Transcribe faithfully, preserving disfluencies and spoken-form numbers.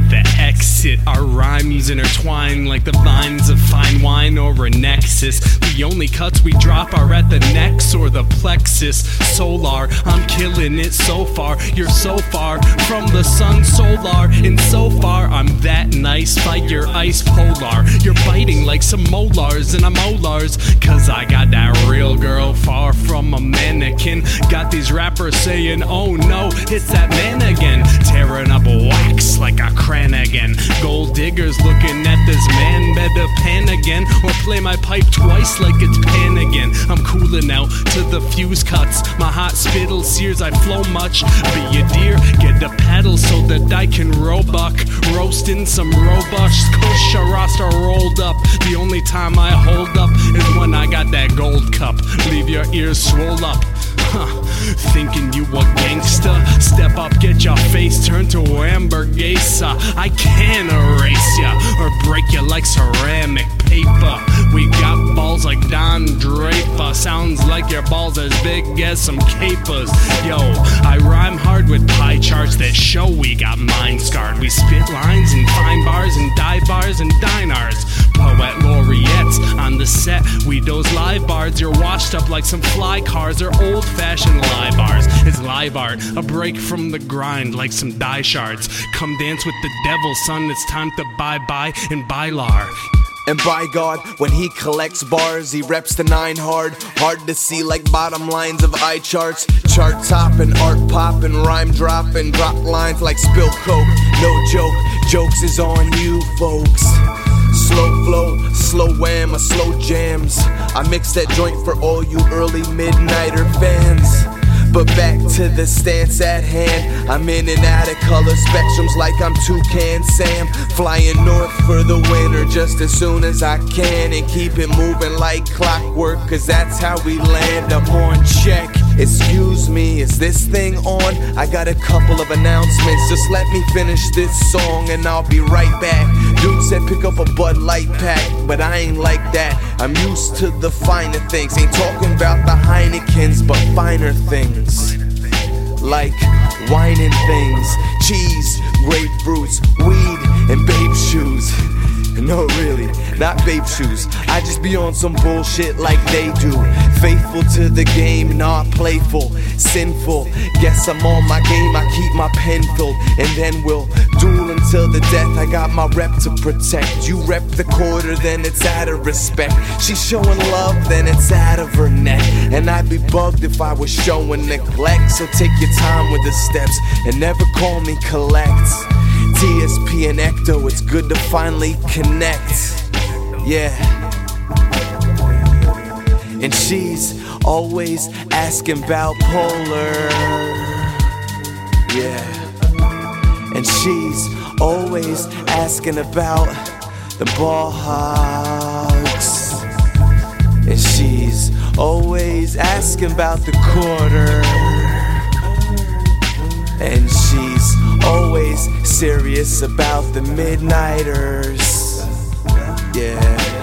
the exit. Our rhymes intertwine like the vines of fine wine or a nexus. The only cuts we drop are at the nex or the plexus solar. I'm killing it so far. You're so far from the sun solar. And so far I'm that nice. Fight your ice polar. You're biting like some molars and I'm molars. Cause I got that real girl far from a mannequin. Got these rappers saying oh no, it's that man again. Tearing up wax like a cran again. Gold diggers looking at this man. Better pan again or play my pipe twice like it's pan again. I'm cooling out to the fuse cuts. My hot spittle sears, I flow much. Be a deer, get the paddle so that I can roebuck. Roasting some robust kush, a roster rolled up. The only time I hold up is when I got that gold cup. Leave your ears swole up. Huh. Thinking you a gangsta? Step up, get your face turned to hamburguesa. I can erase ya or break you like ceramic paper. We got balls like Don Draper. Sounds like your balls as big as some capers. Yo, I rhyme hard with pie charts that show we got mind scarred. We spit lines and fine bars and dive bars and dinars. Poet laureates on the set. We those live bards. You're washed up like some fly cars or old fashioned lie bars. It's live art, a break from the grind like some die shards. Come dance with the devil, son. It's time to bye bye and bylar. And by God, when he collects bars, he reps the nine hard. Hard to see like bottom lines of eye charts. Chart topping, art popping, rhyme dropping. Drop lines like spill coke. No joke, jokes is on you folks. Slow flow, slow wham, or slow jams. I mix that joint for all you early midnighter fans. But back to the stance at hand. I'm in and out of color spectrums like I'm Toucan Sam. Flying north for the winter just as soon as I can. And keep it moving like clockwork, cause that's how we land. I'm on check. Excuse me, is this thing on? I got a couple of announcements. Just let me finish this song and I'll be right back. Dude said pick up a Bud Light pack, but I ain't like that. I'm used to the finer things. Ain't talking about the Heinekens, but finer things. Like wine and things, cheese, grapefruits, weed, and babe shoes. No, really, not babe shoes. I just be on some bullshit like they do. Faithful to the game, not playful, sinful. Guess I'm on my game, I keep my pen filled. And then we'll duel until the death. I got my rep to protect. You rep the quarter, then it's out of respect. She's showing love, then it's out of her neck. And I'd be bugged if I was showing neglect. So take your time with the steps and never call me collect. T S P and Ecto, it's good to finally connect. Yeah. And she's always asking about Polar. Yeah. And she's always asking about the ball hogs. And she's always asking about the quarter. And she's always serious about the midnighters. Yeah.